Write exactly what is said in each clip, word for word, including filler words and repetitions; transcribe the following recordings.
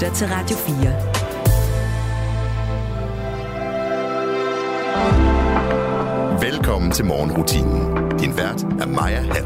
lytter til Radio fire. Velkommen til morgenrutinen. Din vært er Maja Hall.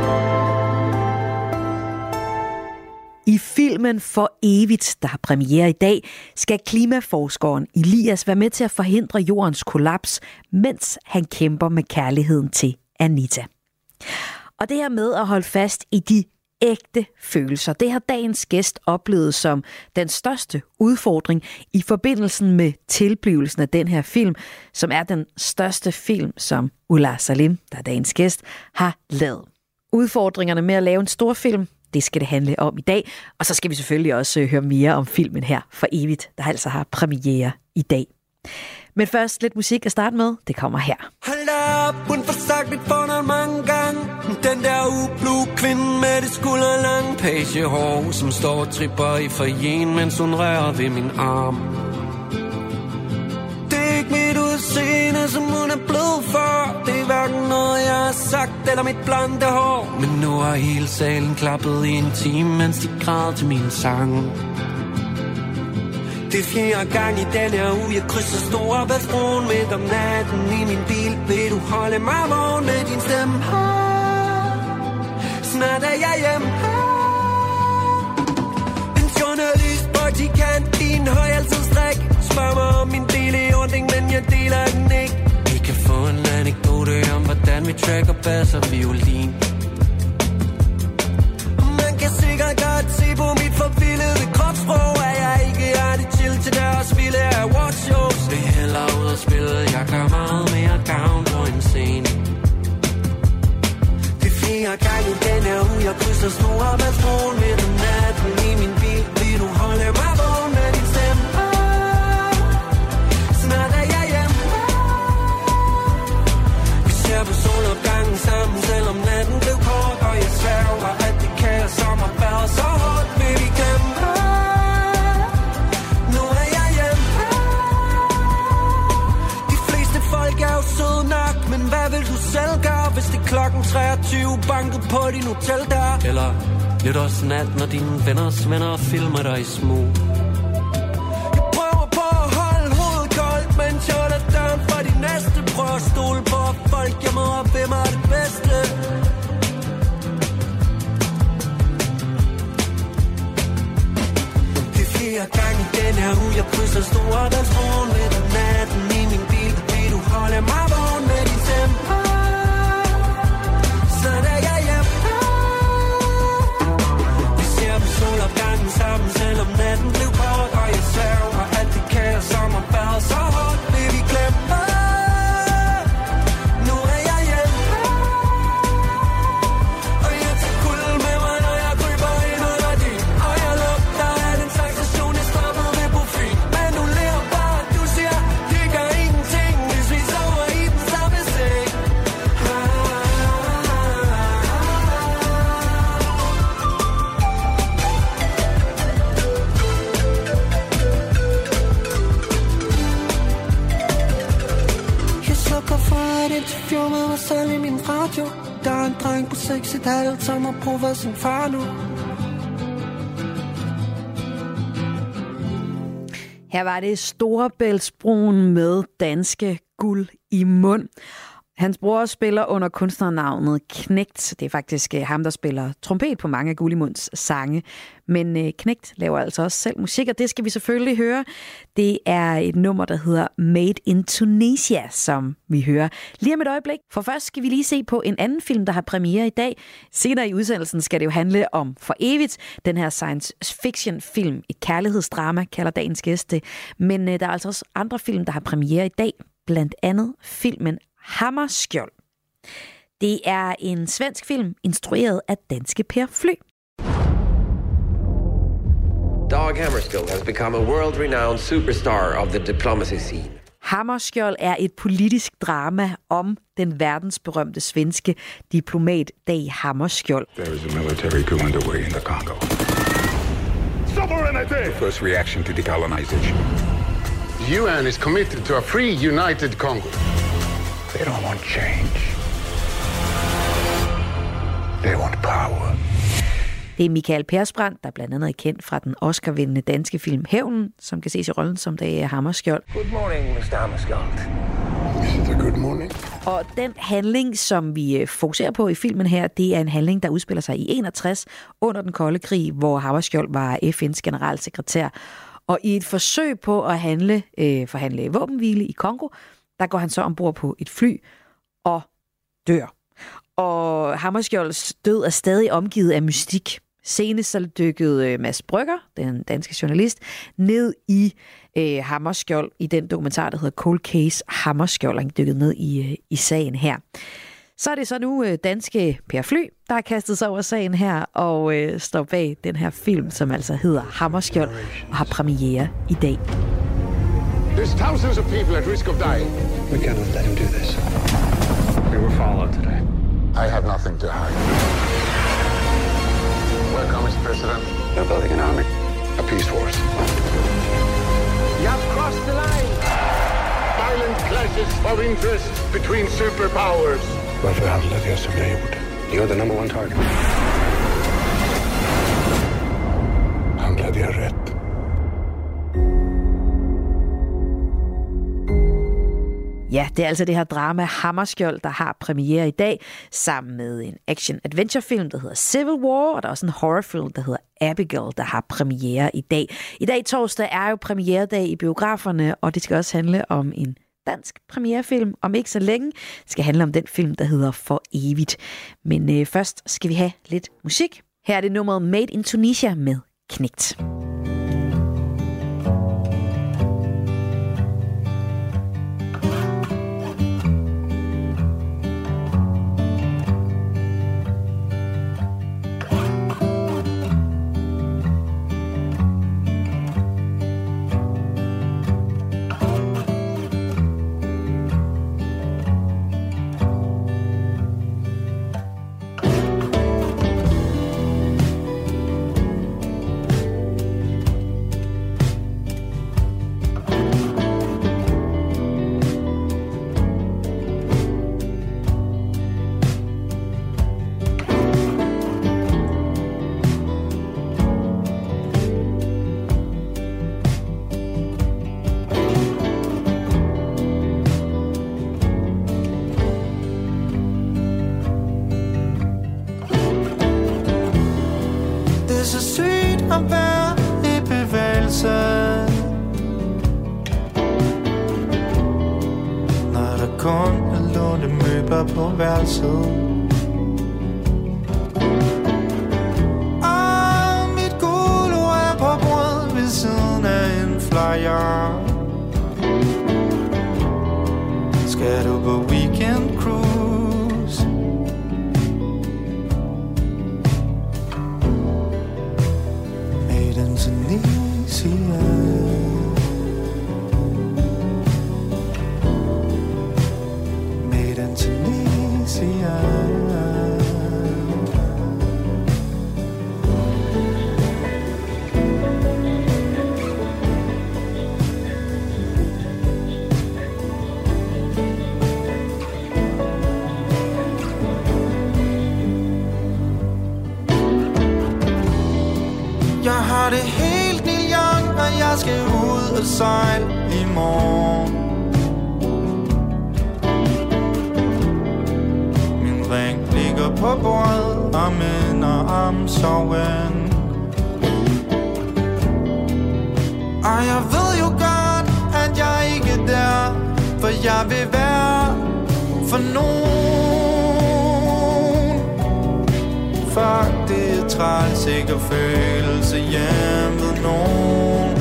I filmen For evigt, der har premiere i dag, skal klimaforskeren Elias være med til at forhindre jordens kollaps, mens han kæmper med kærligheden til Anita. Og det her med at holde fast i de ægte følelser, det har dagens gæst oplevet som den største udfordring i forbindelsen med tilblivelsen af den her film, som er den største film, som Ulla Salim, der er dagens gæst, har lavet. Udfordringerne med at lave en stor film, det skal det handle om i dag, og så skal vi selvfølgelig også høre mere om filmen her For evigt, der altså har premiere i dag. Men først lidt musik at starte med, det kommer her. Hold op, hun får sagt mit fornavn mange gange. Den der ublu kvinde med det skulderlange pagehår, som står og tripper i foyen, mens hun rører ved min arm. Det er ikke mit udseende, som hun er blevet for. Det er hverken noget, jeg har sagt, eller mit blonde hår. Men nu har hele salen klappet i en time, mens de græd til min sang. Det er fjerde gang i den her uge, jeg krydser Storebæltsbroen midt om natten i min bil. Vil du holde mig vågen med din stemme? Snart er jeg hjemme. En journalist, praktikant i en højaltidsdrik. Spørg mig om min bil i ordning, men jeg deler den ikke. Vi kan få en anekdote om, hvordan vi tracker bass og violin. Man kan sikkert godt se på mit forvildede kropssprog, at jeg ikke er det chill til deres vilde awardshows. Det er heller ud at spille, jeg gør meget mere gavn på en scene. Det er flere gange i den her uge, jeg krydser Storebæltsbroen midt om natten i min bil. Vil du holde mig vågen med din stemme? Snart er jeg hjemme. Vi ser på solopgangen sammen, selvom natten blev kort. Og jeg sværger, at det kan som har været så hårdt. Vil vi glemme? Nu er jeg hjemme. De fleste folk er jo søde nok, men hvad vil du selv gøre, hvis det klokken treogtyve banket på din hoteldør? Eller nytårsnat, når dine venners venner filmer dig i smug. Jeg prøver på at holde hovedet koldt, mens jeg holder døren for de næste. Prøver at stole på folk, jeg må op ved mig det bedste. Det er fjerde gang i den her uge, jeg krydser Storebæltsbroen midt om natten i min bil. Vil du holde mig vågen med din stemme? Så er jeg hjemme. Vi ser på solopgangen sammen, selvom natten blev kort. Og jeg sværger, at det kan som har været så hårdt. Vil vi glemme? Nu er jeg hjemme. Og jeg tager kulden med mig, når jeg kryber ind under din. Og jeg lugter af den slags station, jeg stoppede ved profil. Men du lever bare, du siger, det gør ingenting, hvis vi sover i den samme seng. Jeg sukker for et interview med mig selv i min radio. Der er en dreng på seks et halvt, som har prøvet sin far nu. Her var det Storebæltsbroen med danske guld i mund. Hans bror spiller under kunstnernavnet Knægt. Det er faktisk ham, der spiller trompet på mange af Gullimunds sange. Men Knægt laver altså også selv musik, og det skal vi selvfølgelig høre. Det er et nummer, der hedder Made in Tunisia, som vi hører lige om et øjeblik. For først skal vi lige se på en anden film, der har premiere i dag. Senere i udsendelsen skal det jo handle om For evigt. Den her science fiction film, et kærlighedsdrama, kalder dagens gæst det. Men der er altså også andre film, der har premiere i dag. Blandt andet filmen Hammarskjold. Det er en svensk film, instrueret af danske Per Fly. Dag Hammarskjold has become a world-renowned superstar of the diplomacy scene. Hammarskjold er et politisk drama om den verdensberømte svenske diplomat Dag Hammarskjold. There is a military coup underway in the Congo. Sovereignty! The first reaction to decolonization. The U N is committed to a free, united Congo. They don't want change. They want power. Det Det er Michael Persbrandt, der blandt andet er kendt fra den Oscar-vindende danske film Hævnen, som kan ses i rollen som Dag Hammarskjold. Good morning, mister Hammarskjold. Is it a good morning? Og den handling, som vi fokuserer på i filmen her, det er en handling, der udspiller sig i enogtres under den kolde krig, hvor Hammarskjold var F N's generalsekretær. Og i et forsøg på at handle, øh, forhandle våbenhvile i Kongo, der går han så ombord på et fly og dør. Og Hammarskjolds død er stadig omgivet af mystik. Senest så dykkede Mads Brygger, den danske journalist, ned i øh, Hammarskjold i den dokumentar, der hedder Cold Case Hammarskjold. Han dykkede ned i, øh, i sagen her. Så er det så nu øh, danske Per Fly, der har kastet sig over sagen her og øh, står bag den her film, som altså hedder Hammarskjold og har premiere i dag. There's thousands of people at risk of dying. We cannot let him do this. We were followed today. I have nothing to hide. Welcome, Mister President. They're building an army. A peace force. You have crossed the line. Violent clashes of interest between superpowers. Varför handlade jag som jag gjorde? You're the number one target. Handlade jag rätt? Ja, det er altså det her drama Hammarskjold, der har premiere i dag, sammen med en action-adventure-film, der hedder Civil War, og der er også en horrorfilm, der hedder Abigail, der har premiere i dag. I dag torsdag er jo premieredag i biograferne, og det skal også handle om en dansk premierefilm. Om ikke så længe skal handle om den film, der hedder For Evigt. Men øh, først skal vi have lidt musik. Her er det nummeret Made in Tunisia med Knægt. På værelset. Og mit gulv er på brød ved siden af en flyer. Skal du på weekend cruise? Made in Tunisia. Jeg har det helt Neil Young, og jeg skal ud og sejle i morgen. Min ring ligger på bordet og minder om sorgen. Og jeg ved jo godt, at jeg ikke er der, for jeg vil være for nogen. Fuck, det er træls ikke at føle sig hjemme ved nogen.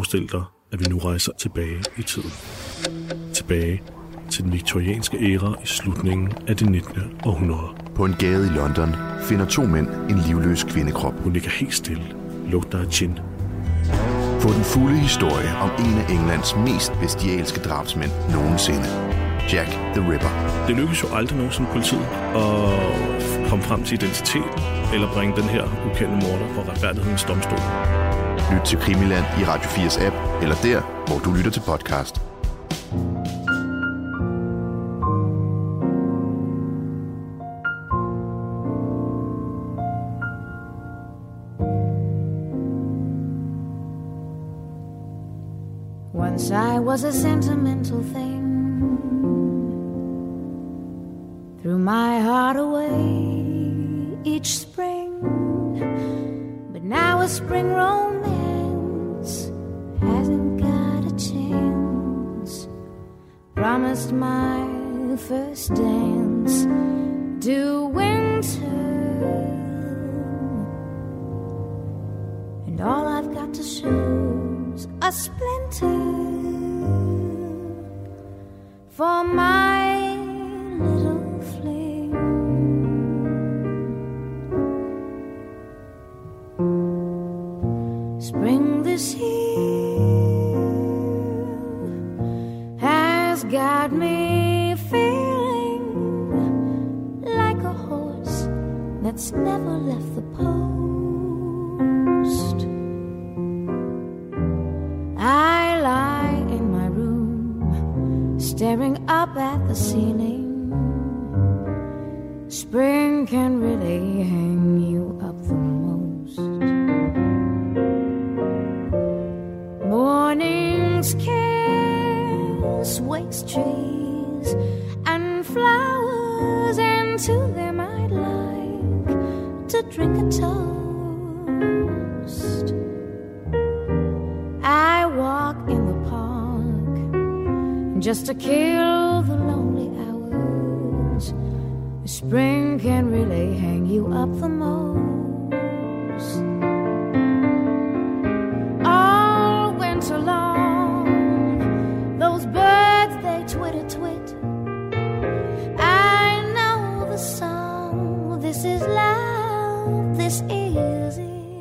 Forestil dig, at vi nu rejser tilbage i tiden. Tilbage til den viktorianske æra i slutningen af det nittende århundrede. På en gade i London finder to mænd en livløs kvindekrop. Hun ligger helt stille, lugter af gin. Få den fulde historie om en af Englands mest bestialske drabsmænd nogensinde. Jack the Ripper. Det lykkes jo aldrig nogensinde politiet at komme frem til identiteten eller bringe den her ukendte morder for retfærdighedens domstol. Lyt til Krimiland i Radio fires app, eller der, hvor du lytter til podcast. Once I was a sentimental thing, threw my heart away each spring, but now a spring romance hasn't got a chance. Promised my first dance to winter, and all I've got to show's a splinter for my little fling. Spring this year has got me feeling like a horse that's never left the post. I lie in my room, staring up at the ceiling. Spring can really hang you up the most. Morning's kiss wakes trees and flowers, and to them I'd like to drink a toast. I walk in the park just to kill the lonely hours. Spring can really hang you up the most. All winter long, those birds, they twitter twit. I know the song, this is love, this is it.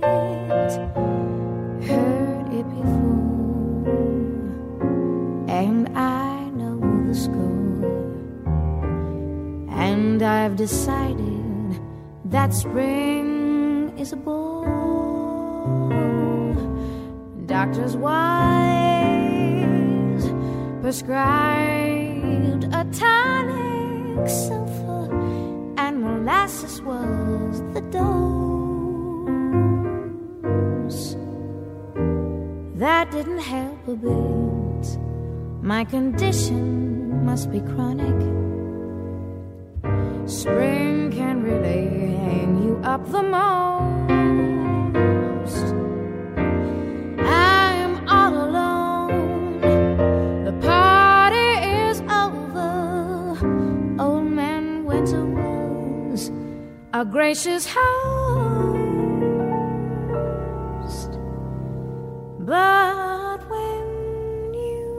Heard it before, and I know the score. And I've decided that spring is a bore. Doctors' wives prescribed a tonic, sulfur, and molasses was the dose. That didn't help a bit. My condition must be chronic. Spring can really hang you up the most. I'm all alone, the party is over. Old man Winter was a gracious host, but when you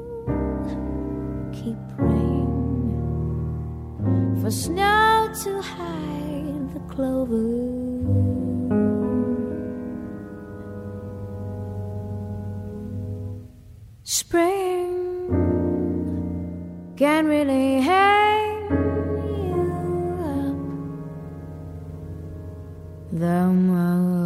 keep praying for snow to hide the clover, spring can really hang you up the most.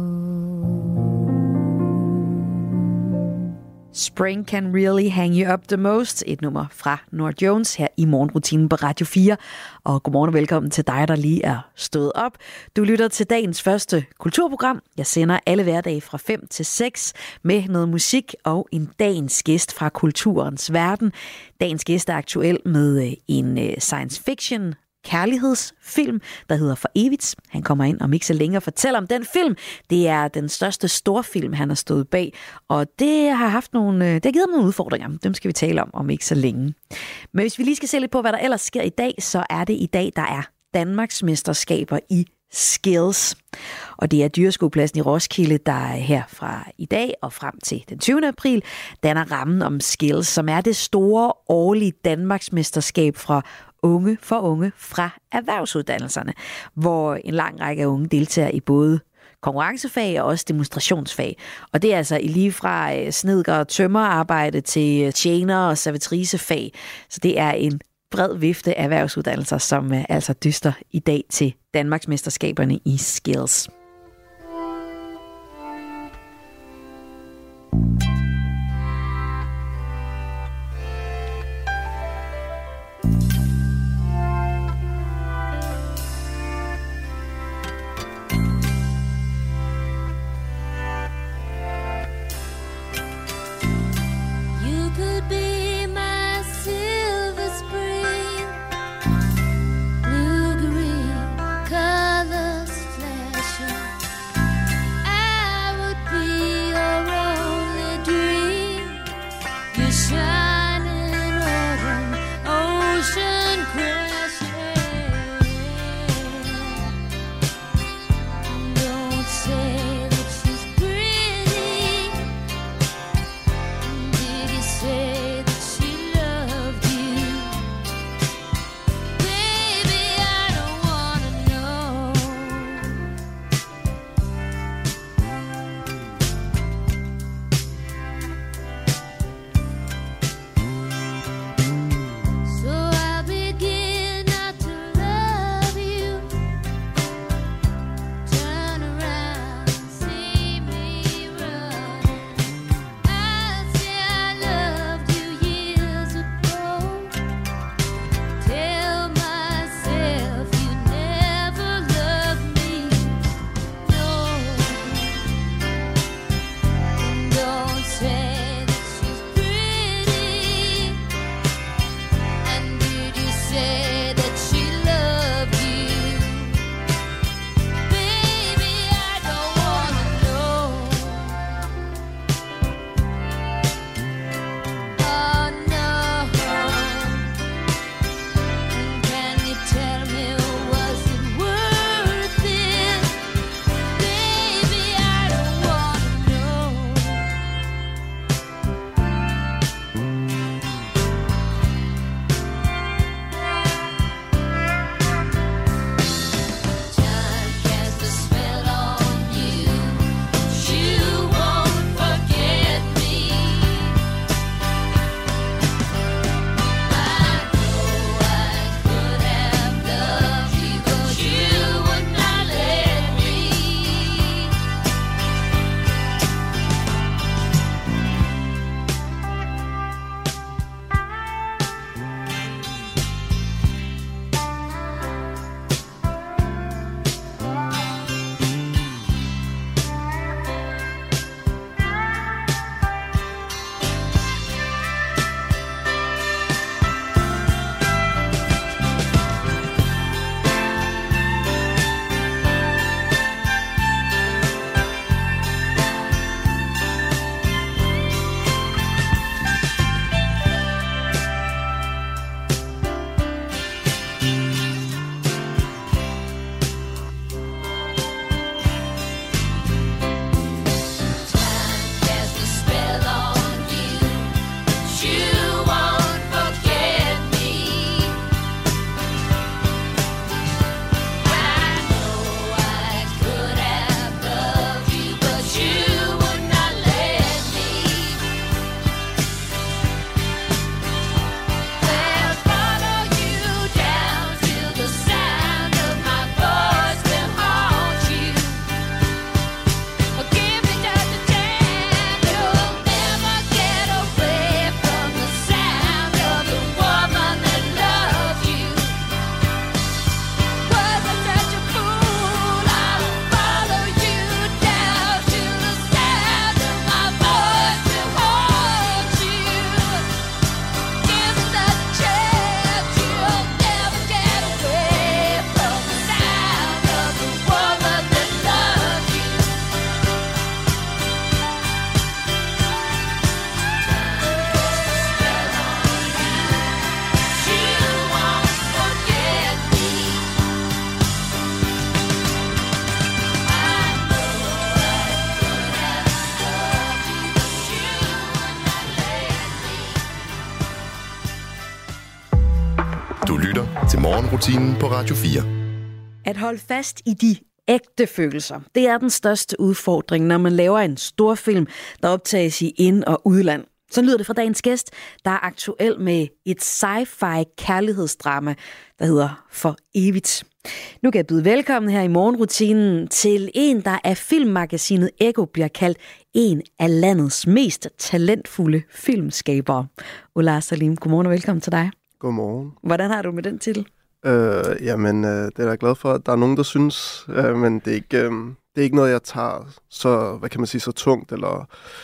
Spring Can Really Hang You Up The Most, et nummer fra Norah Jones her i morgenrutinen på Radio fire. Og godmorgen og velkommen til dig, der lige er stået op. Du lytter til dagens første kulturprogram. Jeg sender alle hverdage fra fem til seks med noget musik og en dagens gæst fra kulturens verden. Dagens gæst er aktuel med en science fiction kærlighedsfilm, der hedder For Evigt. Han kommer ind om ikke så længe og fortæller om den film. Det er den største storfilm, han har stået bag, og det har haft nogle, det har givet ham nogle udfordringer. Dem skal vi tale om om ikke så længe. Men hvis vi lige skal se lidt på, hvad der ellers sker i dag, så er det i dag, der er Danmarks mesterskaber i Skills. Og det er Dyreskuepladsen i Roskilde, der er her fra i dag og frem til den tyvende april, danner rammen om Skills, som er det store årlige Danmarksmesterskab fra unge for unge fra erhvervsuddannelserne, hvor en lang række af unge deltager i både konkurrencefag og også demonstrationsfag. Og det er altså lige fra snedker- og tømmerarbejde til tjener- og servitricefag. Så det er en bred vifte af erhvervsuddannelser, som altså dyster i dag til Danmarksmesterskaberne i Skills. Du lytter til Morgenrutinen på Radio fire. At holde fast i de ægte følelser, det er den største udfordring, når man laver en stor film, der optages i ind- og udland. Så lyder det fra dagens gæst, der er aktuel med et sci-fi kærlighedsdrama, der hedder For Evigt. Nu kan jeg byde velkommen her i Morgenrutinen til en, der af filmmagasinet Ekko bliver kaldt en af landets mest talentfulde filmskabere. Ola Salim, godmorgen og velkommen til dig. Godmorgen. Hvordan har du med den titel? Øh, jamen, øh, det er jeg glad for, at der er nogen, der synes, øh, men det er, ikke, øh, det er ikke noget, jeg tager så, hvad kan man sige, så tungt. Eller,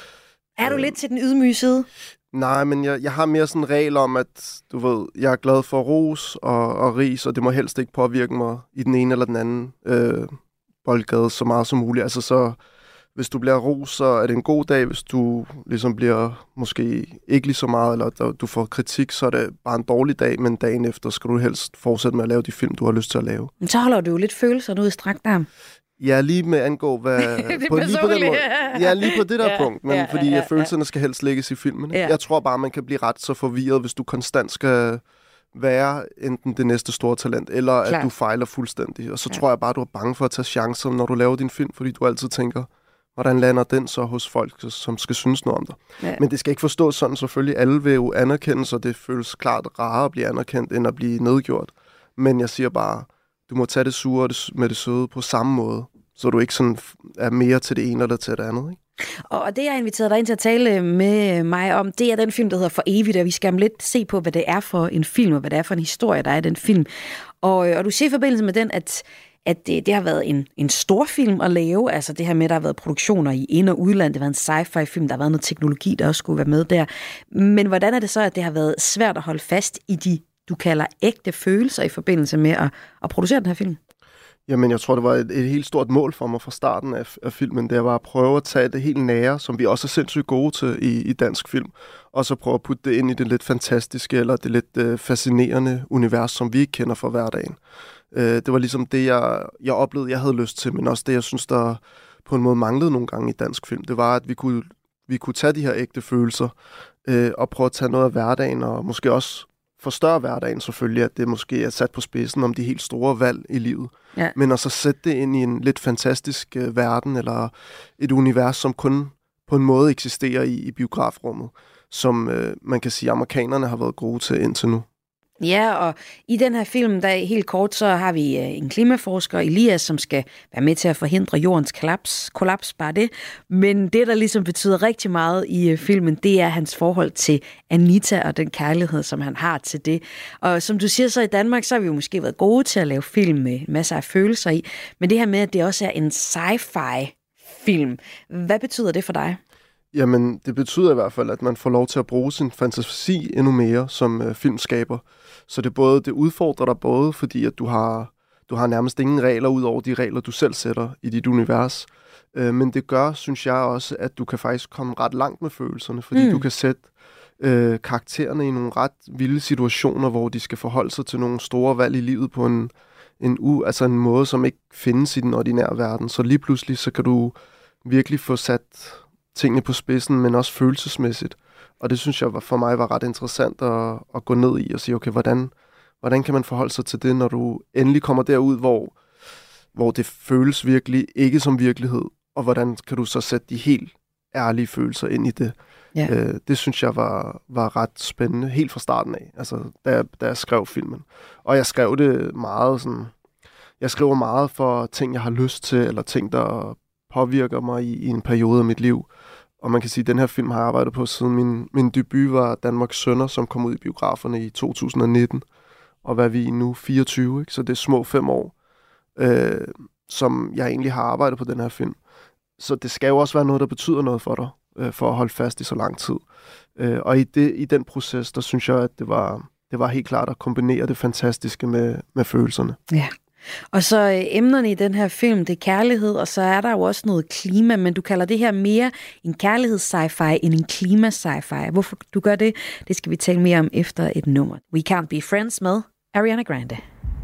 er du øh, lidt til den ydmyge side? Nej, men jeg, jeg har mere sådan en regel om, at du ved, jeg er glad for ros og, og ris, og det må helst ikke påvirke mig i den ene eller den anden øh, boldgade så meget som muligt. Altså så, hvis du bliver ros, så er det en god dag. Hvis du ligesom bliver måske ikke lige så meget, eller der, du får kritik, så er det bare en dårlig dag, men dagen efter skal du helst fortsætte med at lave de film, du har lyst til at lave. Men så holder du jo lidt følelser ud i strakt arm. Ja, lige med angå, hvad... det på, lige på den måde. Ja, lige på det der ja, punkt, men ja, fordi ja, ja, følelserne skal helst lægges i filmen. Ja. Jeg tror bare, man kan blive ret så forvirret, hvis du konstant skal være enten det næste store talent, eller Klar. at du fejler fuldstændig. Og så ja. tror jeg bare, du er bange for at tage chancer, når du laver din film, fordi du altid tænker, hvordan lander den så hos folk, som skal synes noget om dig. Ja. Men det skal ikke forstås sådan, selvfølgelig. Alle vil jo anerkendes, og det føles klart rarere at blive anerkendt, end at blive nedgjort. Men jeg siger bare, du må tage det sure med det søde på samme måde, så du ikke sådan er mere til det ene eller til det andet, ikke? Og det, jeg har inviteret dig ind til at tale med mig om, det er den film, der hedder For Evigt, og vi skal lidt se på, hvad det er for en film, og hvad det er for en historie, der er i den film. Og, og du siger i forbindelse med den, at, at det, det har været en, en stor film at lave, altså det her med, at der har været produktioner i ind- og udland, det har været en sci-fi film, der har været noget teknologi, der også skulle være med der. Men hvordan er det så, at det har været svært at holde fast i de, du kalder ægte følelser i forbindelse med at, at producere den her film? Jamen, jeg tror, det var et, et helt stort mål for mig fra starten af, af filmen. Det var at prøve at tage det helt nære, som vi også er sindssygt gode til i, i dansk film, og så prøve at putte det ind i det lidt fantastiske, eller det lidt øh, fascinerende univers, som vi ikke kender fra hverdagen. Øh, det var ligesom det, jeg, jeg oplevede, jeg havde lyst til, men også det, jeg synes, der på en måde manglede nogle gange i dansk film. Det var, at vi kunne, vi kunne tage de her ægte følelser, øh, og prøve at tage noget af hverdagen, og måske også forstørre hverdagen selvfølgelig, at det måske er sat på spidsen om de helt store valg i livet. Ja. Men at så sætte det ind i en lidt fantastisk øh, verden, eller et univers, som kun på en måde eksisterer i, i biografrummet, som øh, man kan sige, amerikanerne har været gode til indtil nu. Ja, og i den her film, der helt kort, så har vi en klimaforsker, Elias, som skal være med til at forhindre jordens kollaps, kollaps, bare det. Men det, der ligesom betyder rigtig meget i filmen, det er hans forhold til Anita og den kærlighed, som han har til det. Og som du siger så i Danmark, så har vi jo måske været gode til at lave film med masser af følelser i. Men det her med, at det også er en sci-fi film, hvad betyder det for dig? Jamen, det betyder i hvert fald, at man får lov til at bruge sin fantasi endnu mere som øh, filmskaber. Så det både det udfordrer dig både, fordi at du har, du har nærmest ingen regler ud over de regler, du selv sætter i dit univers. Øh, men det gør, synes jeg også, at du kan faktisk komme ret langt med følelserne, fordi mm. du kan sætte øh, karaktererne i nogle ret vilde situationer, hvor de skal forholde sig til nogle store valg i livet på en, en, u, altså en måde, som ikke findes i den ordinære verden. Så lige pludselig, så kan du virkelig få sat tingene på spidsen, men også følelsesmæssigt. Og det synes jeg for mig var ret interessant at, at gå ned i og sige, okay, hvordan, hvordan kan man forholde sig til det, når du endelig kommer derud, hvor, hvor det føles virkelig ikke som virkelighed, og hvordan kan du så sætte de helt ærlige følelser ind i det. Ja. Øh, det synes jeg var, var ret spændende, helt fra starten af, altså da jeg, da jeg skrev filmen. Og jeg skrev det meget sådan, jeg skriver meget for ting, jeg har lyst til, eller ting, der påvirker mig i, i en periode af mit liv. Og man kan sige, at den her film har jeg arbejdet på siden min, min debut var Danmarks Sønner, som kom ud i biograferne i to tusind nitten. Og hvad er vi nu? fireogtyve, ikke? Så det er små fem år, øh, som jeg egentlig har arbejdet på den her film. Så det skal jo også være noget, der betyder noget for dig, øh, for at holde fast i så lang tid. Øh, og i, det, i den proces, der synes jeg, at det var, det var helt klart at kombinere det fantastiske med, med følelserne. Ja. Og så øh, emnerne i den her film, det er kærlighed, og så er der jo også noget klima, men du kalder det her mere en kærligheds-sci-fi end en klima-sci-fi. Hvorfor du gør det, det skal vi tale mere om efter et nummer. We Can't Be Friends med Ariana Grande.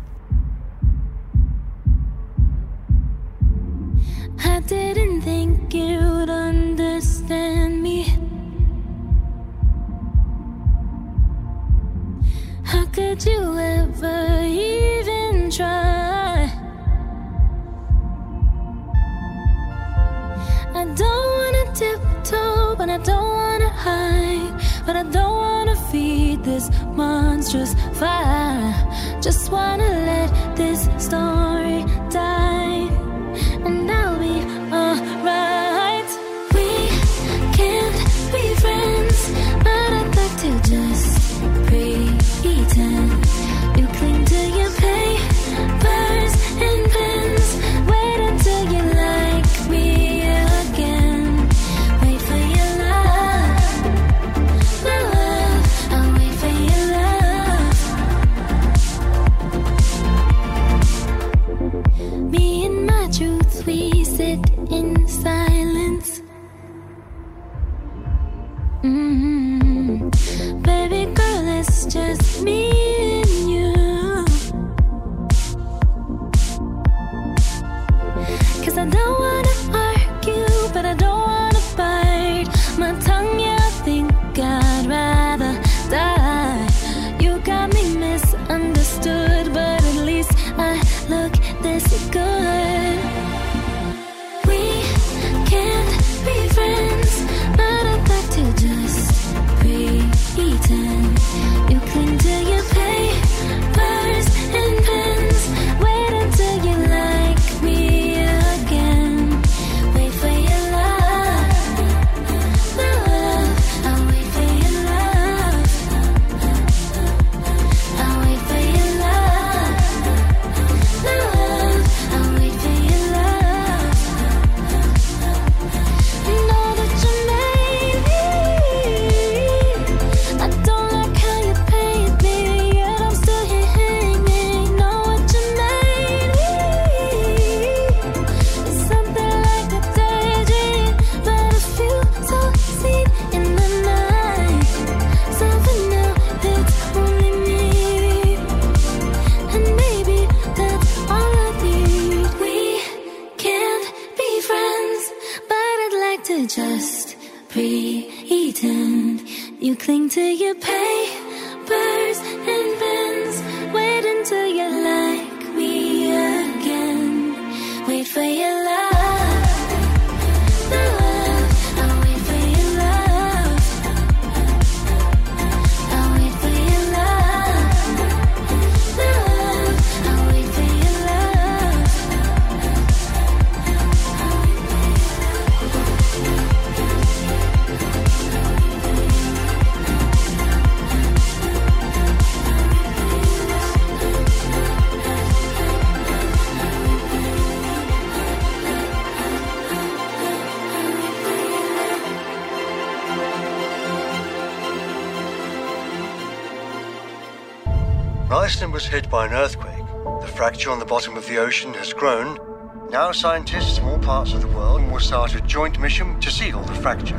I didn't think you'd understand me. How could you ever even try? I don't wanna tiptoe, but I don't wanna hide. But I don't wanna feed this monstrous fire. Just wanna let this story die, and I'll be alright. We can't be friends, but I'd like to just pretend. You cling to your papers and pens. Wait until you like me again. Wait for your love, love. I'll wait for your love. Me and my truth, we sit in silence. Mm-hmm. Baby girl, it's just me and you. 'Cause I don't wanna argue, but I don't wanna bite my tongue, yeah, I think I'd rather die. You got me misunderstood, but at least I look this good. We can't be friends, but I'd like to just pretend. You cling to your papers and pens. Wait until you like me again. Wait for your love, love. I'll wait for your love. I'll wait for your love, love. I'll wait for your love. Know that you made me. I don't like how you paint me, yet I'm still here hanging. Know what you made me. It's something like a daydream, but I feel so seen in the night. So for now, it's only me, and maybe that's all I need. We can't be friends, but I'd like to just pretend. You cling to your papers and pens. Wait until you like me again. Wait for your love, love. I'll wait for your love. I'll wait for your love, love. I'll wait for your love. Iceland was hit by an earthquake. The fracture on the bottom of the ocean has grown. Now scientists from all parts of the world will start a joint mission to seal the fracture.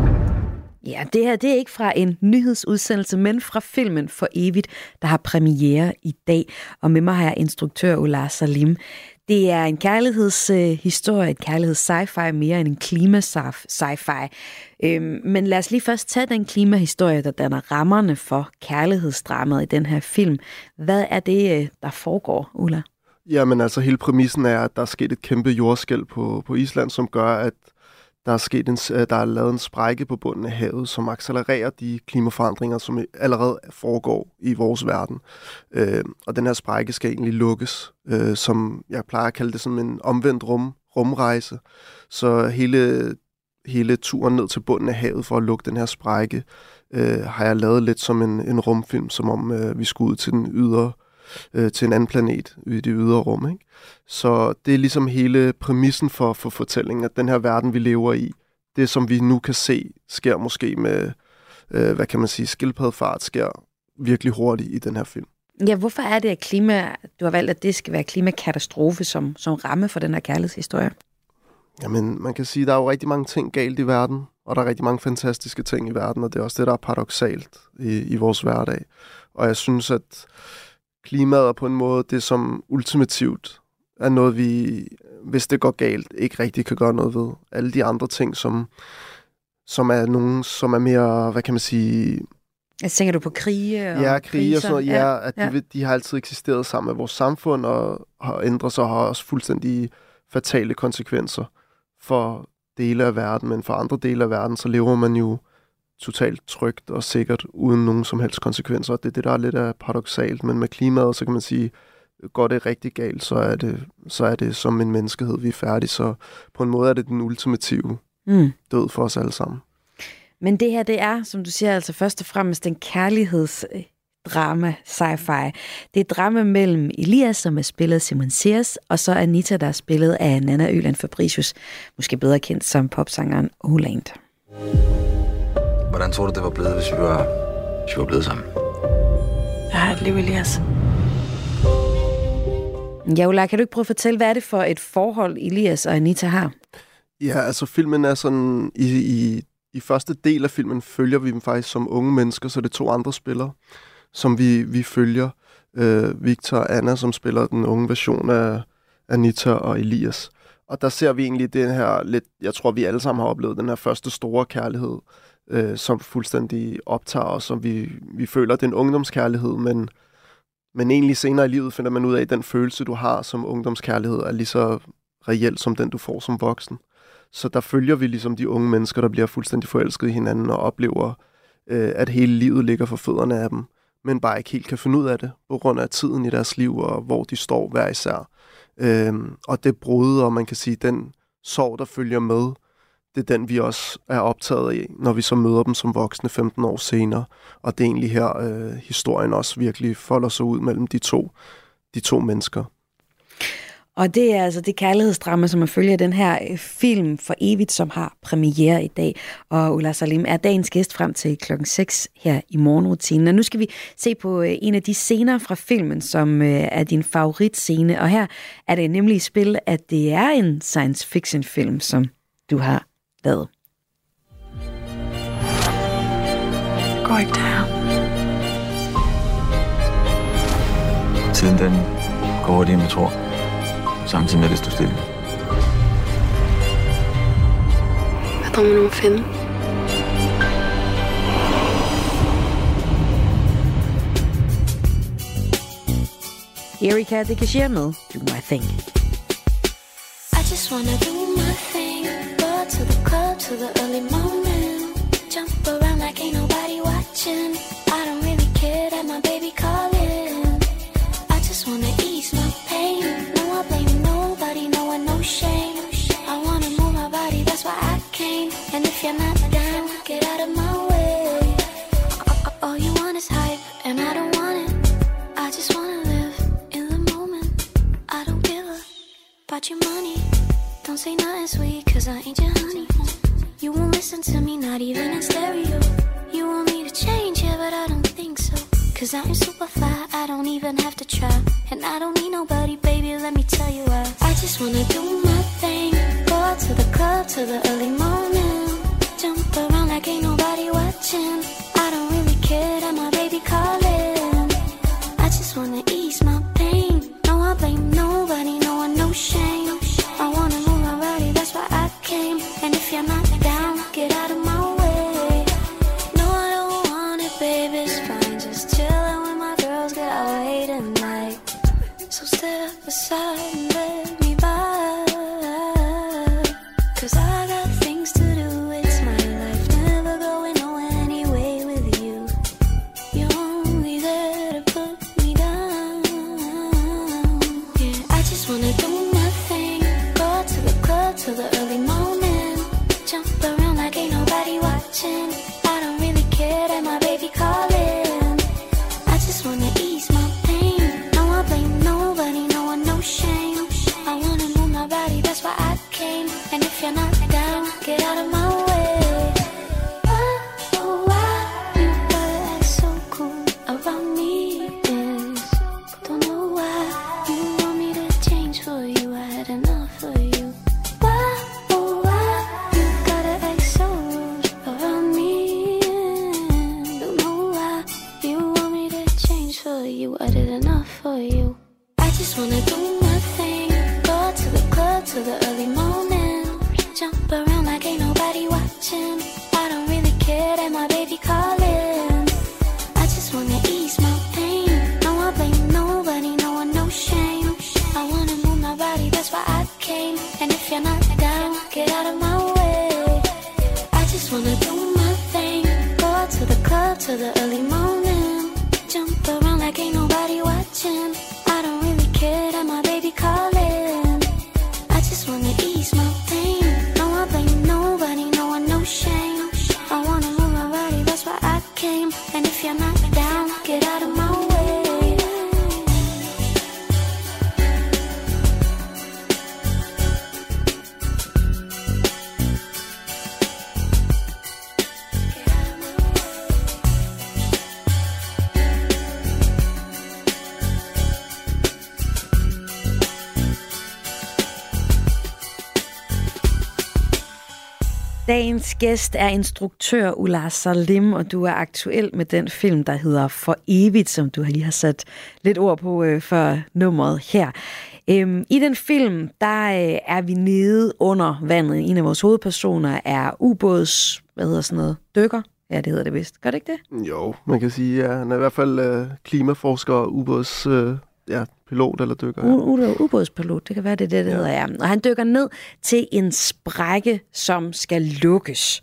Ja, det her det er ikke fra en nyhedsudsendelse, men fra filmen For Evigt, der har premiere i dag. Og med mig har jeg instruktør Ulla Salim. Det er en kærlighedshistorie, et kærligheds-sci-fi mere end en klima-sci-fi. Øhm, men lad os lige først tage den klimahistorie, der danner rammerne for kærlighedsdramaet i den her film. Hvad er det, der foregår, Ulla? Jamen altså, hele præmissen er, at der er sket et kæmpe jordskælv på, på Island, som gør, at der er, sket en, der er lavet en sprække på bunden af havet, som accelererer de klimaforandringer, som allerede foregår i vores verden. Øh, og den her sprække skal egentlig lukkes, øh, som jeg plejer at kalde det som en omvendt rum, rumrejse. Så hele, hele turen ned til bunden af havet for at lukke den her sprække, øh, har jeg lavet lidt som en, en rumfilm, som om øh, vi skulle ud til den ydre øh, til en anden planet i det ydre rum, ikke? Så det er ligesom hele præmissen for, for fortællingen, at den her verden, vi lever i, det som vi nu kan se, sker måske med, øh, hvad kan man sige, skildpaddefart, sker virkelig hurtigt i den her film. Ja, hvorfor er det, at klima, du har valgt, at det skal være klimakatastrofe som, som ramme for den her kærlighedshistorie? Jamen, man kan sige, at der er jo rigtig mange ting galt i verden, og der er rigtig mange fantastiske ting i verden, og det er også det, der er paradoksalt i, i vores hverdag. Og jeg synes, at klimaet er på en måde det, som ultimativt er noget, vi, hvis det går galt, ikke rigtig kan gøre noget ved. Alle de andre ting, som, som er nogen, som er mere, hvad kan man sige, Jeg tænker du på krige og Ja, krige og sådan noget. Ja, ja, at de, ja. de har altid eksisteret sammen med vores samfund, og har ændret sig og har også fuldstændig fatale konsekvenser for dele af verden, men for andre dele af verden, så lever man jo totalt trygt og sikkert, uden nogen som helst konsekvenser. Det er det, der er lidt af paradoksalt, men med klimaet, så kan man sige, går det rigtig galt, så er det, så er det som en menneskehed, vi er færdige. Så på en måde er det den ultimative mm. død for os alle sammen. Men det her, det er, som du siger, altså først og fremmest en kærlighedsdrama, sci-fi. Det er et drama mellem Elias, som er spillet af Simon Sears, og så Anita, der er spillet af Nanna Øland Fabricius, måske bedre kendt som popsangeren Oland. Hvordan tror du, det var blevet, hvis vi var, hvis vi var blevet sammen? Jeg har et liv, Elias. Ja, Ola, kan du ikke prøve at fortælle, hvad er det for et forhold, Elias og Anita har? Ja, altså filmen er sådan, i, i, i første del af filmen følger vi dem faktisk som unge mennesker, så det er to andre spillere, som vi, vi følger. Øh, Victor og Anna, som spiller den unge version af Anita og Elias. Og der ser vi egentlig den her lidt, jeg tror, vi alle sammen har oplevet den her første store kærlighed, øh, som fuldstændig optager os, som vi, vi føler, det er en ungdomskærlighed, men, men egentlig senere i livet finder man ud af, at den følelse, du har som ungdomskærlighed, er lige så reelt som den, du får som voksen. Så der følger vi ligesom de unge mennesker, der bliver fuldstændig forelsket i hinanden og oplever, øh, at hele livet ligger for fødderne af dem, men bare ikke helt kan finde ud af det, på grund af tiden i deres liv, og hvor de står hver især. Øhm, og det brud, og man kan sige, den sorg, der følger med, det er den, vi også er optaget af, når vi så møder dem som voksne femten år senere. Og det er egentlig her, øh, historien også virkelig folder sig ud mellem de to, de to mennesker. Og det er altså det kærlighedsdrama, som man følger den her film For Evigt, som har premiere i dag. Og Ulla Salim er dagens gæst frem til klokken seks her i morgenrutinen. Og nu skal vi se på en af de scener fra filmen, som er din favoritscene. Og her er det nemlig i spil, at det er en science fiction film, som du har lavet. Gå ikke der. Tiden den går hurtigt, man tror. Samtidig med det stod stille. Hvad drømmer du om at finde? Erika, det kan ske med Do My Thing. I just wanna do my thing. Go to the club to the early morning. Jump around like ain't nobody watching. I don't really care that my baby calling. I just wanna ease my pain. No, I blame nobody, no one, no shame. I wanna move my body, that's why I came. And if you're not down, get out of my way. All you want is hype, and I don't want it. I just wanna live in the moment. I don't give a about your money. Don't say nothing sweet, cause I ain't your honey. You won't listen to me, not even in stereo. You want me to change, yeah, but I don't think so. Cause I'm super fly, I don't even have to try. And I don't need nobody, baby, let me tell you why. I just wanna do my thing. Go out to the club till the early morning. Jump around like ain't nobody watching. I don't really care that my baby calling. I just wanna ease my pain. No, I blame nobody, no one, no shame. I wanna move my body, that's why I came. And if you're not down, get out of my way. No, I don't want it, baby, it's fine. Just chillin' with my girls, get away tonight. So step aside and let me by. Cause I got things to do, it's my life. Never going nowhere anyway with you. You're only there to put me down. Yeah, I just wanna do my thing. Go to the club till the early morning. Jump around like ain't nobody watching. I don't really care that my baby calling. I just wanna ease my pain. No, I blame nobody, no one, no shame. I wanna move my body, that's why I came. And if you're not down, get out of my way. Why, oh why, you gotta act so cool around me? Yes. Don't know why you want me to change for you. I had enough for you. Why, oh why, you gotta act so rude around me? Don't know why you want me to change for you. I did enough for you. I just wanna do my thing. Go to the club till the early morning. Jump around like ain't nobody watching. I don't really care that my baby calling. early morning. Jump around like ain't nobody watching. I don't really care that my baby calling. I just wanna ease my pain. No, I blame nobody, no one, no shame. I wanna move my body, that's why I came. And if you're not down, get out of my way. Dagens gæst er instruktør Ulla Salim, og du er aktuel med den film, der hedder For Evigt, som du lige har sat lidt ord på øh, for nummeret her. Øhm, I den film, der øh, er vi nede under vandet. En af vores hovedpersoner er ubåds, hvad hedder sådan noget, dykker. Ja, det hedder det vist. Gør det ikke det? Jo, man kan sige, ja. Han er i hvert fald øh, klimaforsker og ubåds... Øh Ja, pilot eller dykker. Ja. U- u- ubådspilot, det kan være, det er det, det ja. hedder, ja. Og han dykker ned til en sprække, som skal lukkes.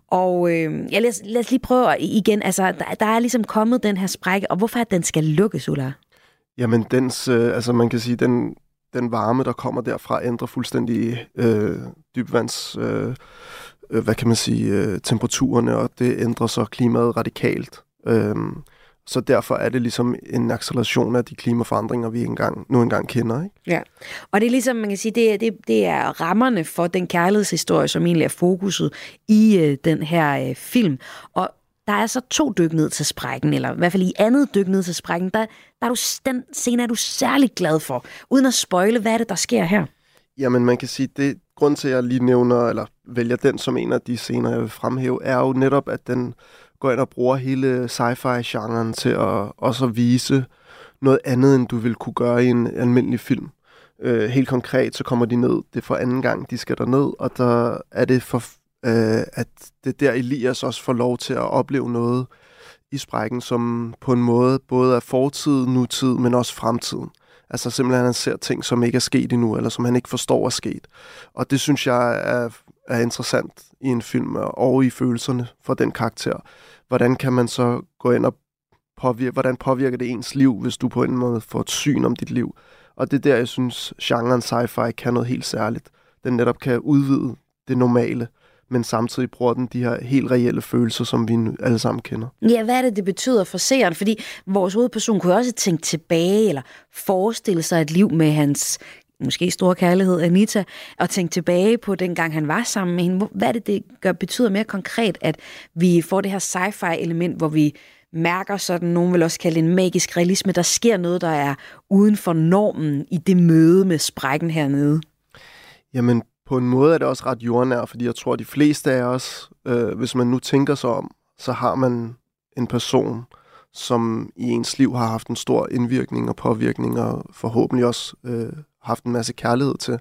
Og øh, ja, lad, os, lad os lige prøve igen. Altså, der, der er ligesom kommet den her sprække, og hvorfor er den skal lukkes, Ulla? Jamen, dens, øh, altså man kan sige, den, den varme, der kommer derfra, ændrer fuldstændig øh, dybvands, øh, øh, hvad kan man sige, øh, temperaturerne, og det ændrer så klimaet radikalt. Øh, Så derfor er det ligesom en acceleration af de klimaforandringer, vi engang, nu engang kender. Ikke? Ja, og det er ligesom, man kan sige, det er, det, det er rammerne for den kærlighedshistorie, som egentlig er fokuset i øh, den her øh, film. Og der er så to dyk ned til sprækken, eller i hvert fald i andet dyk ned til sprækken, der, der er du, den scene er du særlig glad for. Uden at spoile, hvad er det, der sker her? Jamen, man kan sige, det grund til, at jeg lige nævner, eller vælger den som en af de scener, jeg vil fremhæve, er jo netop, at den går ind og bruger hele sci-fi-genren til at også vise noget andet, end du vil kunne gøre i en almindelig film. Øh, helt konkret, så kommer de ned. Det er for anden gang, de skal derned, og der er det for, øh, at det der Elias også får lov til at opleve noget i sprækken, som på en måde både er fortid, nutid, men også fremtiden. Altså simpelthen, han ser ting, som ikke er sket endnu, eller som han ikke forstår er sket. Og det synes jeg er, er interessant i en film, og i følelserne for den karakter. Hvordan kan man så gå ind og påvirke, hvordan påvirker det ens liv, hvis du på en måde får et syn om dit liv? Og det er der, jeg synes, genren sci-fi kan noget helt særligt. Den netop kan udvide det normale, men samtidig bruger den de her helt reelle følelser, som vi alle sammen kender. Ja, hvad er det, det betyder for seeren? Fordi vores hovedperson kunne også tænke tilbage, eller forestille sig et liv med hans måske store kærlighed, Anita, og tænke tilbage på den gang, han var sammen med hende. Hvad er det, det gør, betyder mere konkret, at vi får det her sci-fi-element, hvor vi mærker sådan, nogen vil også kalde det en magisk realisme, der sker noget, der er uden for normen i det møde med sprækken hernede? Jamen, på en måde er det også ret jordnær, fordi jeg tror, at de fleste af os, øh, hvis man nu tænker sig om, så har man en person, som i ens liv har haft en stor indvirkning og påvirkning, og forhåbentlig også øh, haft en masse kærlighed til.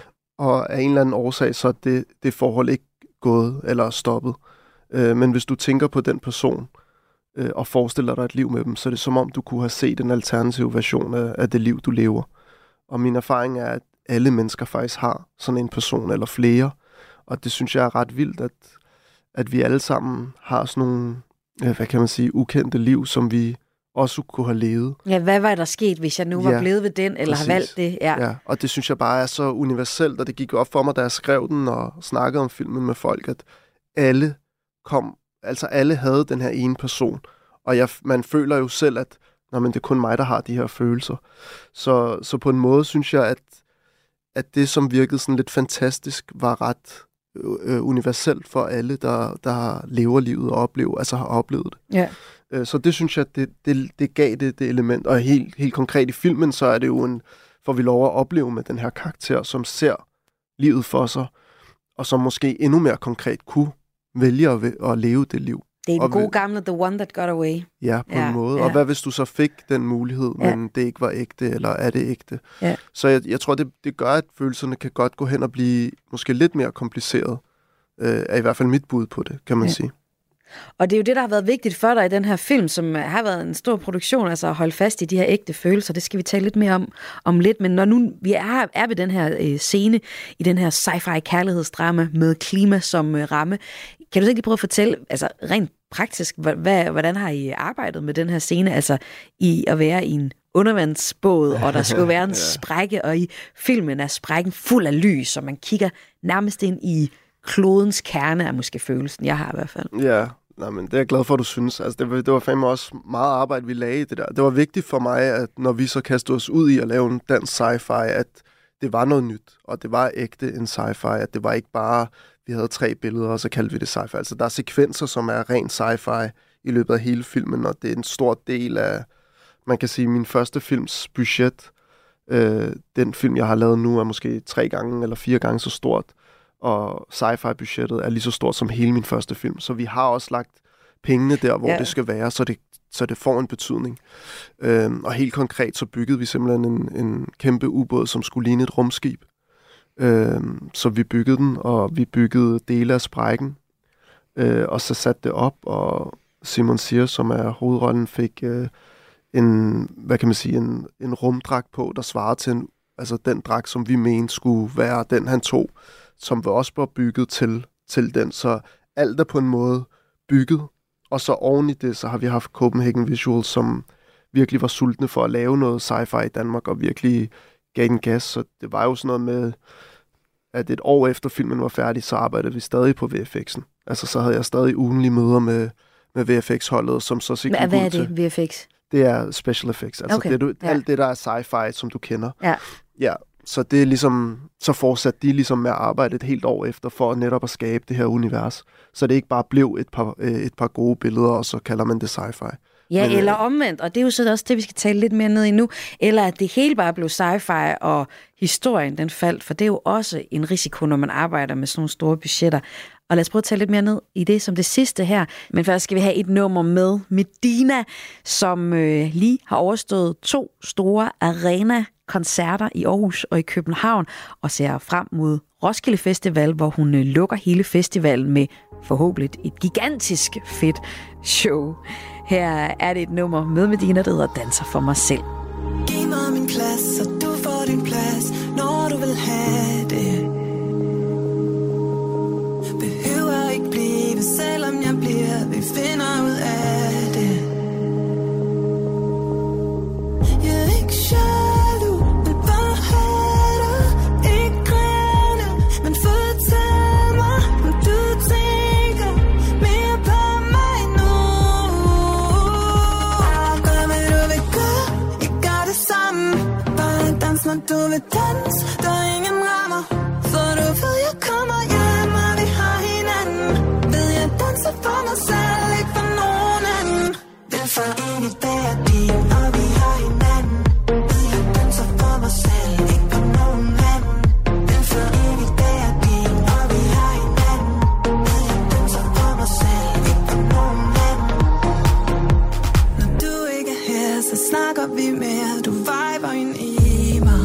Og af en eller anden årsag, så er det, det forhold ikke gået eller stoppet. Øh, men hvis du tænker på den person, øh, og forestiller dig et liv med dem, så er det som om, du kunne have set en alternativ version af, af det liv, du lever. Og min erfaring er, at alle mennesker faktisk har sådan en person eller flere. Og det synes jeg er ret vildt, at, at vi alle sammen har sådan nogle, hvad kan man sige, ukendte liv, som vi også kunne have levet. Ja, hvad var der sket, hvis jeg nu var ja, blevet ved den, eller præcis. Har valgt det? Ja. ja, og det synes jeg bare er så universelt, og det gik op for mig, da jeg skrev den og snakkede om filmen med folk, at alle kom, altså alle havde den her ene person. Og jeg, man føler jo selv, at nå, men det er kun mig, der har de her følelser. Så, så på en måde synes jeg, at at det, som virkede sådan lidt fantastisk, var ret øh, universelt for alle, der, der lever livet og oplever, altså har oplevet det. Ja. Øh, så det synes jeg, det, det, det gav det, det element. Og helt, helt konkret i filmen, så er det jo en, får vi lov at opleve med den her karakter, som ser livet for sig, og som måske endnu mere konkret kunne vælge at, at leve det liv. Det er den gode gamle The One That Got Away. Ja, på ja, en måde. Ja. Og hvad hvis du så fik den mulighed, ja. Men det ikke var ægte, eller er det ægte? Ja. Så jeg, jeg tror, det, det gør, at følelserne kan godt gå hen og blive måske lidt mere kompliceret. Øh, er i hvert fald mit bud på det, kan man ja. sige. Og det er jo det, der har været vigtigt for dig i den her film, som har været en stor produktion, altså at holde fast i de her ægte følelser. Det skal vi tale lidt mere om, om lidt. Men når nu vi er, er ved den her øh, scene, i den her sci-fi kærlighedsdrama med klima som øh, ramme, kan du så ikke lige prøve at fortælle, altså rent praktisk, hvad, hvordan har I arbejdet med den her scene? Altså i at være i en undervandsbåd, og der skulle være en ja. sprække, og i filmen er sprækken fuld af lys, så man kigger nærmest ind i klodens kerne, er måske følelsen, jeg har i hvert fald. Ja, nej, men det er jeg glad for, at du synes. Altså, det, var, det var fandme også meget arbejde, vi lagde i det der. Det var vigtigt for mig, at når vi så kastede os ud i at lave en dansk sci-fi, at det var noget nyt, og det var ægte en sci-fi, at det var ikke bare, vi havde tre billeder, og så kaldte vi det sci-fi. Altså, der er sekvenser, som er ren sci-fi i løbet af hele filmen, og det er en stor del af, man kan sige, min første films budget. Øh, den film, jeg har lavet nu, er måske tre gange eller fire gange så stort, og sci-fi-budgettet er lige så stort som hele min første film. Så vi har også lagt pengene der, hvor ja. det skal være, så det, så det får en betydning. Øhm, og helt konkret, så byggede vi simpelthen en, en kæmpe ubåd, som skulle ligne et rumskib. Øhm, så vi byggede den, og vi byggede dele af sprækken, øh, og så satte det op, og Simon Siger, som er hovedrollen, fik øh, en, hvad kan man sige, en, en rumdragt på, der svarede til en, altså den dragt, som vi mente skulle være den, han tog, som var også var bygget til, til den. Så alt er på en måde bygget. Og så oven i det, så har vi haft Copenhagen Visuals, som virkelig var sultne for at lave noget sci-fi i Danmark, og virkelig gav den gas. Så det var jo sådan noget med, at et år efter filmen var færdig, så arbejdede vi stadig på V F X'en. Altså så havde jeg stadig ugenlige møder med, med V F X-holdet, som så sikkert Hvad er det, V F X? Det er special effects. Altså okay. det, du, ja. alt det, der er sci-fi, som du kender. Ja. Ja. Så det er ligesom, så fortsatte de ligesom med at arbejde et helt år efter, for netop at skabe det her univers. Så det ikke bare blev et par, et par gode billeder, og så kalder man det sci-fi. Ja, Men, eller omvendt, og det er jo så også det, vi skal tale lidt mere ned i nu. Eller at det hele bare blev sci-fi, og historien den faldt, for det er jo også en risiko, når man arbejder med sådan nogle store budgetter. Og lad os prøve at tale lidt mere ned i det som det sidste her. Men først skal vi have et nummer med Medina, som øh, lige har overstået to store arena-koncerter i Aarhus og i København, og ser frem mod Roskilde Festival, hvor hun øh, lukker hele festivalen med forhåbentlig et gigantisk fedt show. Her er det et nummer med Medina, der hedder Danser for mig selv. Giv mig min plads, så du får din plads, når du vil have det. Behøver ikke blive, selvom jeg bliver, vi finder ud af det. Jeg er ikke jaloux, vil bare have dig, ikke grine, men fortæl mig, om du tænker mere på mig nu. Gør hvad du vil gøre, jeg gør det samme, bare dans, når du vil dans, der er ingen rammer, for du ved, jeg kommer hjem, og vi har hinanden. Ved jeg danser for mig selv, ikke for nogen anden. Den for evigt, det er din, og vi har hinanden. Ved jeg danser for mig selv, ikke for nogen anden. Den for evigt, det er din, og vi har hinanden. Ved jeg danser for mig selv, ikke for nogen anden. Når du ikke er her, så snakker vi mere. Du viber ind i mig.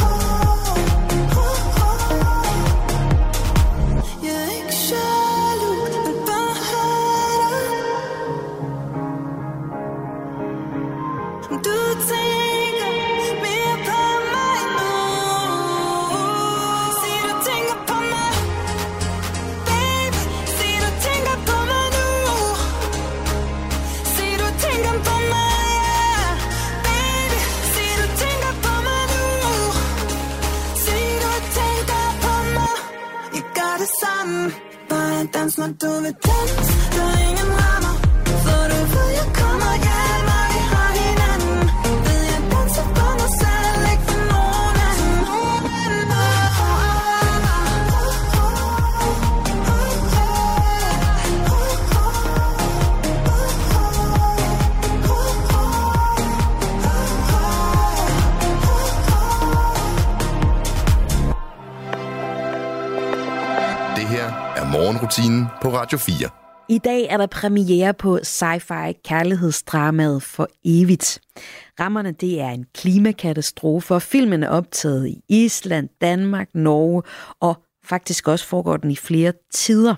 Jaloux du vil dans, der er ingen rammer. For du ved, jeg kommer hjem, og vi har hinanden. Ved jeg danser for mig selv, ikke for nogen anden. Det her er morgenrutinen på Radio fire. I dag er der premiere på sci-fi kærlighedsdramaet For Evigt. Rammerne, det er en klimakatastrofe, og filmen er optaget i Island, Danmark, Norge, og faktisk også foregår den i flere tider.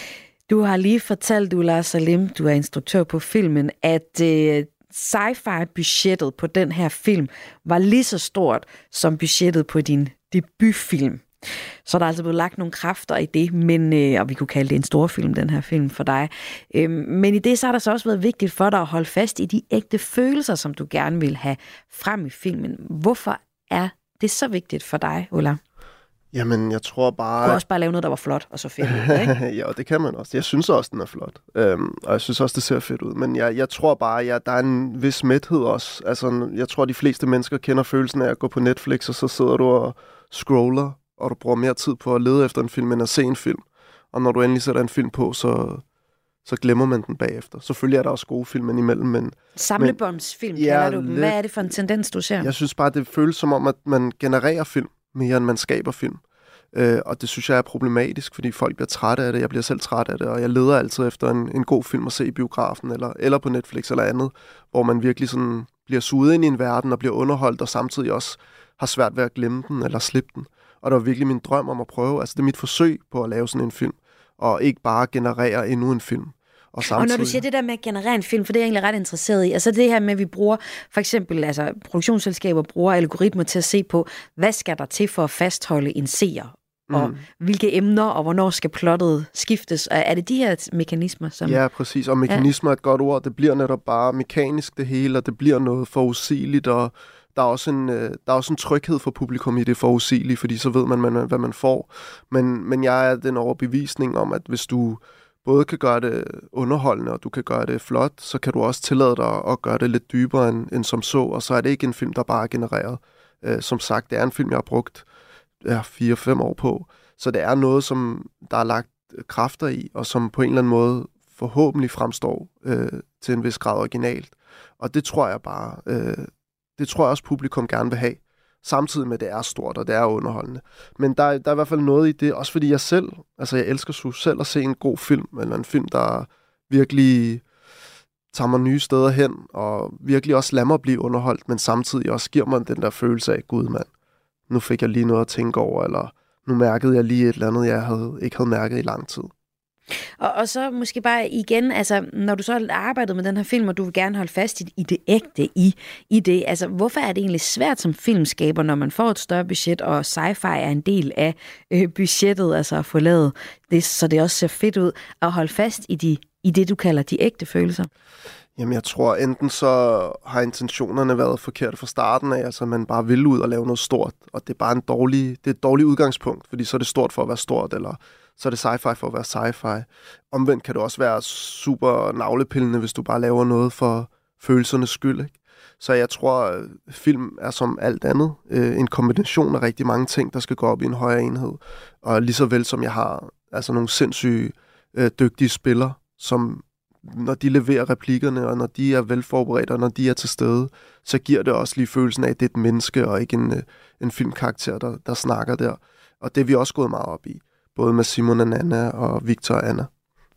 Du har lige fortalt, Ulla Salim, du er instruktør på filmen, at øh, sci-fi-budgettet på den her film var lige så stort som budgettet på din debutfilm. Så der er altså blevet lagt nogle kræfter i det, men, øh, og vi kunne kalde det en stor film, den her film for dig. Øh, men i det så har der så også været vigtigt for dig at holde fast i de ægte følelser, som du gerne vil have frem i filmen. Hvorfor er det så vigtigt for dig, Ulla? Jamen, jeg tror bare... Du kunne også bare lave noget, der var flot, og så fedt ud, ikke? Ja, det kan man også. Jeg synes også, den er flot. Øhm, og jeg synes også, det ser fedt ud. Men jeg, jeg tror bare, at der er en vis mæthed også. Altså, jeg tror, de fleste mennesker kender følelsen af at gå på Netflix, og så sidder du og scroller, og du bruger mere tid på at lede efter en film, end at se en film. Og når du endelig sætter en film på, så, så glemmer man den bagefter. Selvfølgelig er der også gode film imellem, men... Samlebåndsfilm, men, kalder ja, du dem. lidt, Hvad er det for en tendens, du ser? Jeg synes bare, det føles som om, at man genererer film, mere end man skaber film. Øh, og det synes jeg er problematisk, fordi folk bliver trætte af det. Jeg bliver selv træt af det, og jeg leder altid efter en, en god film at se i biografen, eller, eller på Netflix eller andet, hvor man virkelig sådan bliver suget ind i en verden og bliver underholdt, og samtidig også har svært ved at glemme den eller slippe den. Og det var virkelig min drøm om at prøve. Altså, det er mit forsøg på at lave sådan en film, og ikke bare generere endnu en film. Og, samtidig... og når du siger det der med at generere en film, for det er jeg egentlig ret interesseret i, altså det her med, at vi bruger, for eksempel, altså produktionsselskaber bruger algoritmer til at se på, hvad skal der til for at fastholde en seer, mm. og hvilke emner, og hvornår skal plottet skiftes. Er det de her mekanismer, som... Ja, præcis. Og mekanismer ja. er et godt ord. Det bliver netop bare mekanisk det hele, og det bliver noget forudsigeligt, og der er også en, der er også en tryghed for publikum i det forudsigelige, fordi så ved man, hvad man får. Men, men jeg er den overbevisning om, at hvis du både kan gøre det underholdende, og du kan gøre det flot, så kan du også tillade dig at gøre det lidt dybere end, end som så, og så er det ikke en film, der bare er genereret. Øh, som sagt, det er en film, jeg har brugt ja, fire fem år på, så det er noget, som der er lagt kræfter i, og som på en eller anden måde forhåbentlig fremstår øh, til en vis grad originalt. Og det tror jeg bare, øh, det tror jeg også publikum gerne vil have. Samtidig med, at det er stort, og det er underholdende. Men der, der er i hvert fald noget i det, også fordi jeg selv, altså jeg elsker selv at se en god film, eller en film, der virkelig tager mig nye steder hen, og virkelig også lader mig blive underholdt, men samtidig også giver mig den der følelse af, gud mand, nu fik jeg lige noget at tænke over, eller nu mærkede jeg lige et eller andet, jeg havde, ikke havde mærket i lang tid. Og, og så måske bare igen, altså når du så har arbejdet med den her film, og du vil gerne holde fast i, i det ægte i, i det, altså hvorfor er det egentlig svært som filmskaber, når man får et større budget, og sci-fi er en del af øh, budgettet, altså at få lavet det, så det også ser fedt ud, at holde fast i, de, i det, du kalder de ægte følelser? Jamen jeg tror, enten så har intentionerne været forkerte fra starten af, altså man bare vil ud og lave noget stort, og det er bare en dårlig, det er et dårligt udgangspunkt, fordi så er det stort for at være stort, eller så er det sci-fi for at være sci-fi. Omvendt kan det også være super navlepillende, hvis du bare laver noget for følelsernes skyld, ikke? Så jeg tror, film er som alt andet øh, en kombination af rigtig mange ting, der skal gå op i en højere enhed. Og lige så vel som jeg har altså nogle sindssyge øh, dygtige spillere, som når de leverer replikkerne, og når de er velforberedt, og når de er til stede, så giver det også lige følelsen af, at det er et menneske, og ikke en, en filmkarakter, der, der snakker der. Og det er vi også gået meget op i. Både med Simon og Anna, og Victor og Anna.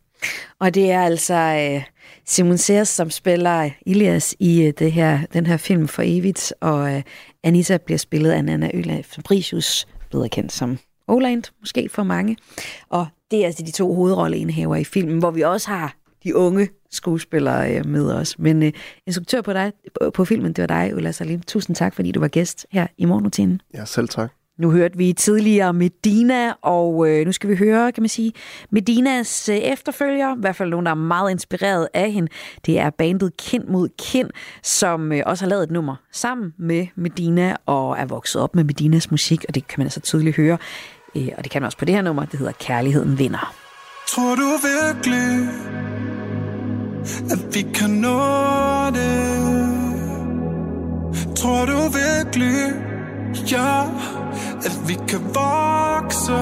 Og det er altså uh, Simon Sears, som spiller Ilias i uh, det her, den her film For Evigt, og uh, Anita bliver spillet af Anna Øla Fabricius, bedre kendt som Oland, måske for mange. Og det er altså de to hovedrolleindehavere i filmen, hvor vi også har de unge skuespillere uh, med os. Men uh, instruktør på, dig, på filmen, det var dig, Ulla Salim. Tusind tak, fordi du var gæst her i morgenrutinen. Ja, selv tak. Nu hørte vi tidligere Medina, og øh, nu skal vi høre, kan man sige, Medinas øh, efterfølger, i hvert fald nogen, der er meget inspireret af hende. Det er bandet Kind mod Kind, som øh, også har lavet et nummer sammen med Medina, og er vokset op med Medinas musik, og det kan man altså tydeligt høre. Øh, og det kan man også på det her nummer, det hedder Kærligheden vinder. Tror du virkelig, at vi kan nå det? Tror du virkelig, ja, at vi kan vokse?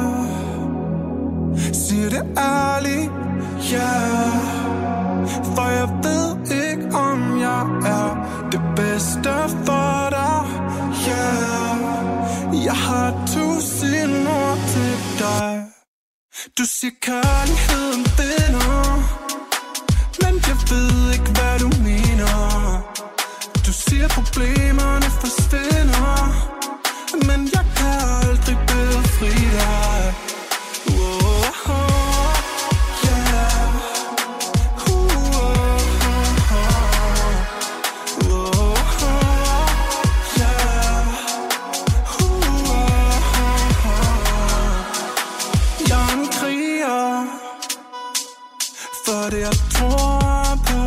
Siger det ærligt, ja. For jeg ved ikke, om jeg er det bedste for dig, ja. Jeg har tusind ord til dig. Du siger kærligheden vinder, men jeg ved ikke, hvad du mener. Du siger problemerne forsvinder, men jeg kan aldrig befri dig. Oh, oh, yeah. Uh, oh, oh, oh. Oh, oh, yeah. Uh, oh, oh, oh. Jeg er en kriger for det jeg tror på,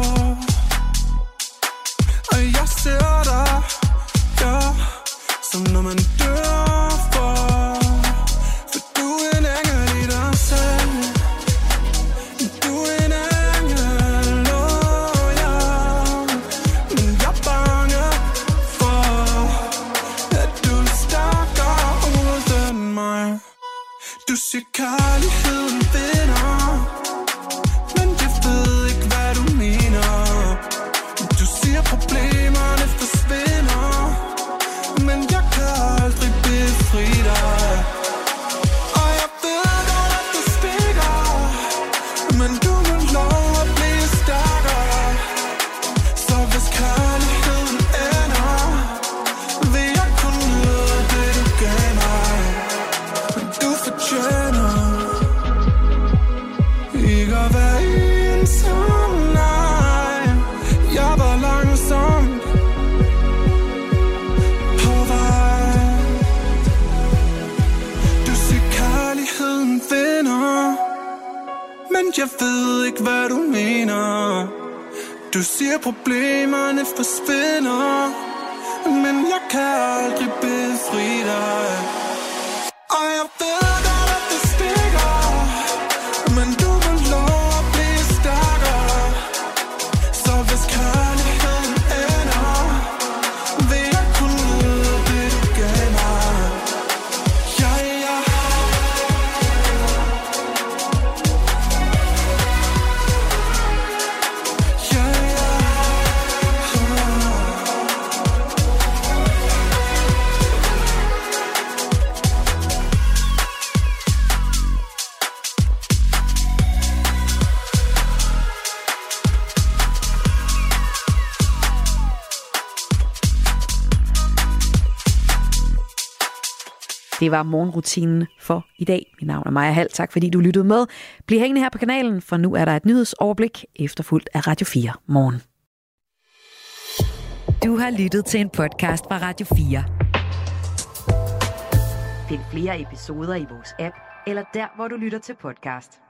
og jeg ser dig, ja, som når man dør for. For du er en engel i dig selv. Du er en engel, oh ja. Men jeg er bange for, at du er stærkere uden mig. Du siger kærligheden vinder, men jeg ved ikke, hvad du mener. Du siger problemerne forsvinder, men jeg kan aldrig befri dig. Og jeg ved godt, at du stikker, men du må lov at blive stærkere. Så hvis kærligheden ender, vil jeg kun nyde det, du gav mig. Men du fortjener ikke at være ensom, nej. Jeg var langsomt på vej. Du siger kærligheden vinder, men jeg ved ikke, hvad du mener. Du siger problemerne forsvinder, men jeg kan aldrig befri dig. Og jeg ved godt, at det stikker, men du må lov at blive stærkere. Så hvis kærligheden ender, vil jeg kun nyde det, du gav mig. Ja, ja. Ja, ja. Det var morgenrutinen for i dag. Mit navn er Maja Hall. Tak fordi du lyttede med. Bliv hængende her på kanalen, for nu er der et nyhedsoverblik efterfulgt af Radio fire Morgen. Du har lyttet til en podcast fra Radio fire. Find flere episoder i vores app, eller der, hvor du lytter til podcast.